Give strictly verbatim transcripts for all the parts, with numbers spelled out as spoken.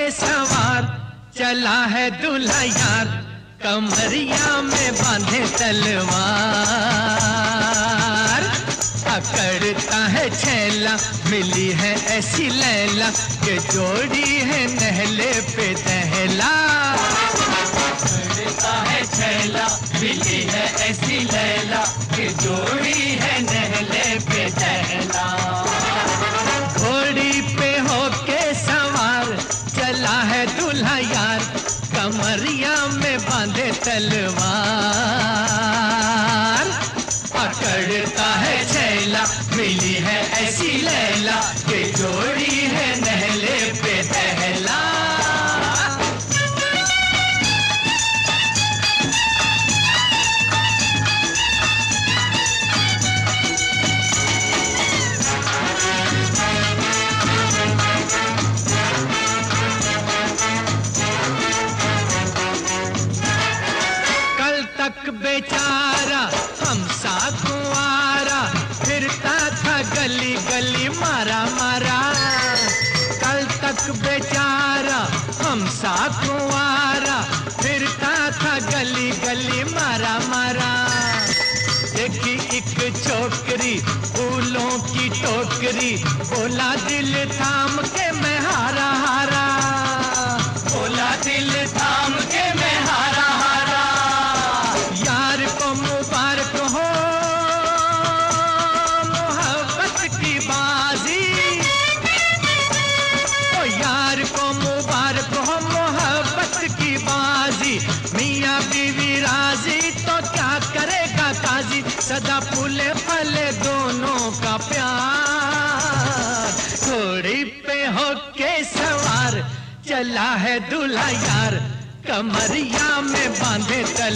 सवार चला है दूल्हा यार, कमरिया में बांधे तलवार। अकड़ता है छैला, मिली है ऐसी लैला के जोड़ी है नहले पे दहला। अकड़ता है छैला, मिली है ऐसी लैला के जोड़ी है नहले पे दहला। घोड़ी पे होके सवार चला है दूल्हा यार, कमरिया में बांधे तलवार। अकड़ता है छैला, मिली है ऐसी लैला के जोड़ी है नहले पे दहला। तक बेचारा हमसा कुंवारा, फिरता था गली गली मारा मारा। कल तक बेचारा हमसा कुंवारा, फिरता था गली गली मारा मारा। देखी एक छोकरी फूलों की टोकरी, बोला दिल थाम के मैं हारा हारा। बोला दिल थाम के मैं हारा हारा। यार को मुबारक हो मोहब्बत की बाजी, ओ यार को मुबारक हो मोहब्बत की बाजी। मियाँ बीवी राजी तो क्या करेगा काजी, सदा फूले फले दोनों का प्यार। घोड़ी पे होके सवार चला है दूल्हा यार, कमरिया में बांधे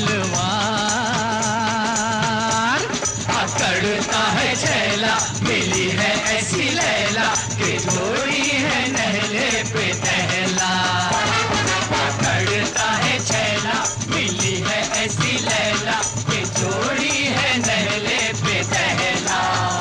तलवार। अकड़ता है छैला, मिली है ऐसी लैला के जोड़ी है नहले पे दहला। अकड़ता है छैला, मिली है ऐसी लैला के जोड़ी है नहले पे दहला।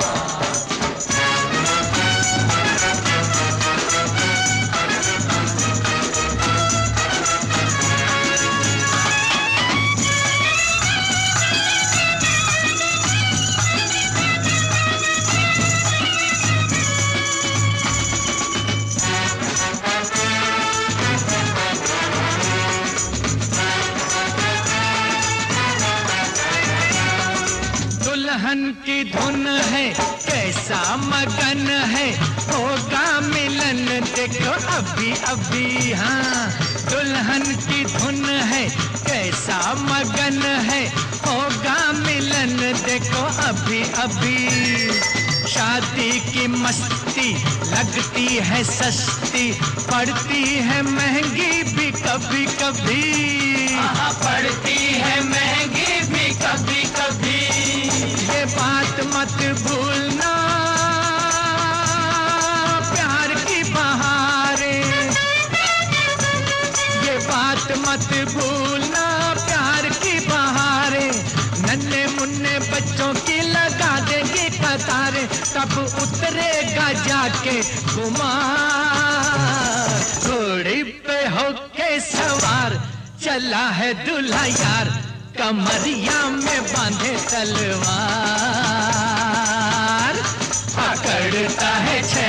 दुल्हन की धुन है कैसा मगन है, होगा मिलन देखो अभी अभी। हाँ दुल्हन की धुन है कैसा मगन है, होगा मिलन देखो अभी अभी। शादी की मस्ती लगती है सस्ती, पड़ती है महंगी भी कभी कभी। हाँ पड़ती है महंगी भी कभी कभी। ये बात मत भूलना प्यार की बहारें, ये बात मत भूलना प्यार की बहारें। नन्हे मुन्ने बच्चों की लगा देंगे कतारें, तब उतरेगा जाके कुमार। घोड़ी पे होके सवार चला है दूल्हा यार, कमरिया में बांधे तलवार। अकड़ता है